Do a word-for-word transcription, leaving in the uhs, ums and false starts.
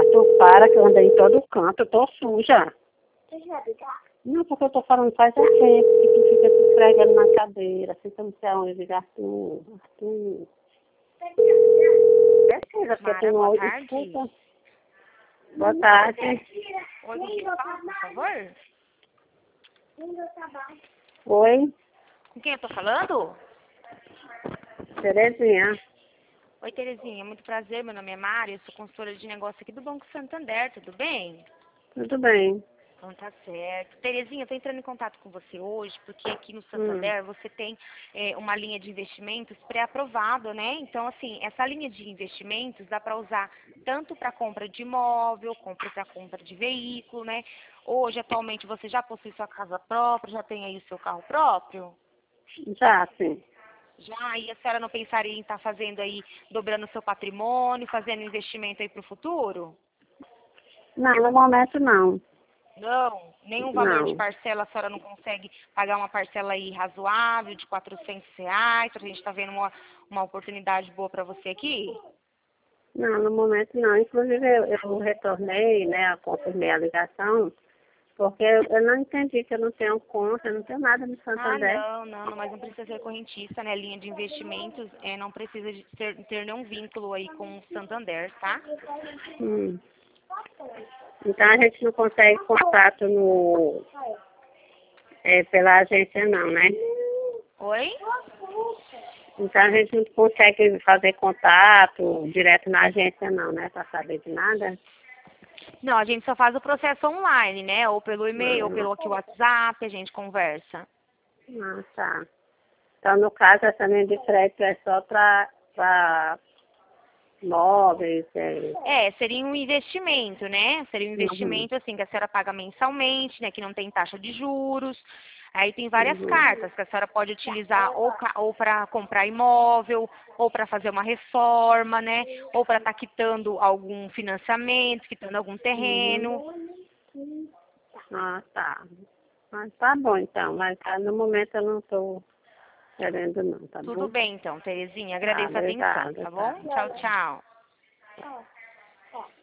tu para que eu andei em todo canto, eu tô suja. Não, porque eu tô falando faz a tempo que tu fica se esfregando na cadeira, assim, que eu não sei aonde liga Arthur, Arthur. Precisa, porque tu Mara, não boa ouve, tarde. escuta. Boa tarde. Oi, com quem eu falo, por favor? Oi, Com quem eu tô falando? Terezinha. Oi, Terezinha, muito prazer, meu nome é Mari, eu sou consultora de negócio aqui do Banco Santander, tudo bem? Tudo bem? Então tá certo. Terezinha, eu tô entrando em contato com você hoje, porque aqui no Hum. Santander você tem é, uma linha de investimentos pré-aprovada, né? Então, assim, essa linha de investimentos dá para usar tanto para compra de imóvel, compra para compra de veículo, né? Hoje, atualmente, você já possui sua casa própria, já tem aí o seu carro próprio? Já, sim. Já, e a senhora não pensaria em estar fazendo aí, dobrando o seu patrimônio, fazendo investimento aí para o futuro? Não, no momento não. Não, nenhum valor de Não. parcela, a senhora não consegue pagar uma parcela aí razoável de quatrocentos reais, a gente está vendo uma, uma oportunidade boa para você aqui? Não, no momento não. Inclusive eu, eu retornei, né, eu confirmei a ligação, porque eu, eu não entendi que eu não tenho conta, eu não tenho nada no Ah, Santander. não, não, não, mas não precisa ser correntista, né? Linha de investimentos é, não precisa de ter, ter nenhum vínculo aí com o Santander, tá? Hum. Então a gente não consegue contato no, é, pela agência não, né? Oi? Então a gente não consegue fazer contato direto na agência não, né? Para saber de nada. Não, a gente só faz o processo online, né? Ou pelo e-mail, ou pelo Ah, aqui WhatsApp, a gente conversa. ah, tá. Então no caso essa linha de crédito é só para móveis, é, É, seria um investimento, né? Seria um uhum, investimento assim que a senhora paga mensalmente, né? Que não tem taxa de juros. Aí tem várias uhum, cartas que a senhora pode utilizar ou, ca- ou para comprar imóvel, ou para fazer uma reforma, né? Ou para estar quitando algum financiamento, quitando algum terreno. uhum. Ah, tá. Mas tá bom então, mas ah, no momento eu não estou querendo não, tá Tudo bom? bem então, Terezinha. Tá, Agradeço a atenção, obrigada, tá tá. bom? Tchau, tchau.